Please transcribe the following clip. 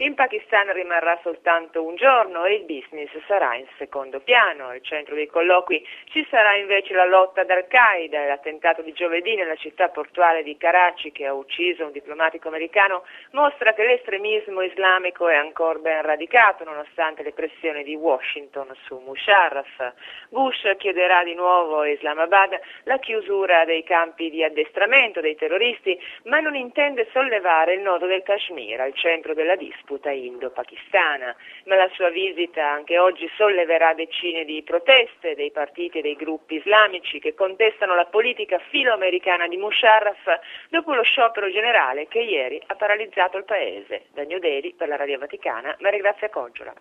In Pakistan rimarrà soltanto un giorno e il business sarà in secondo piano. Al centro dei colloqui ci sarà invece la lotta ad Al-Qaeda e l'attentato di giovedì nella città portuale di Karachi, che ha ucciso un diplomatico americano, mostra che l'estremismo islamico è ancora ben radicato nonostante le pressioni di Washington su Musharraf. Bush chiederà di nuovo a Islamabad la chiusura dei campi di addestramento dei terroristi, ma non intende sollevare il nodo del Kashmir, al centro della disputa indo-pakistana. Ma la sua visita anche oggi solleverà decine di proteste dei partiti e dei gruppi islamici che contestano la politica filoamericana di Musharraf dopo lo sciopero generale che ieri ha paralizzato il paese. Da New Delhi per la Radio Vaticana, Maria Grazia Coggiola.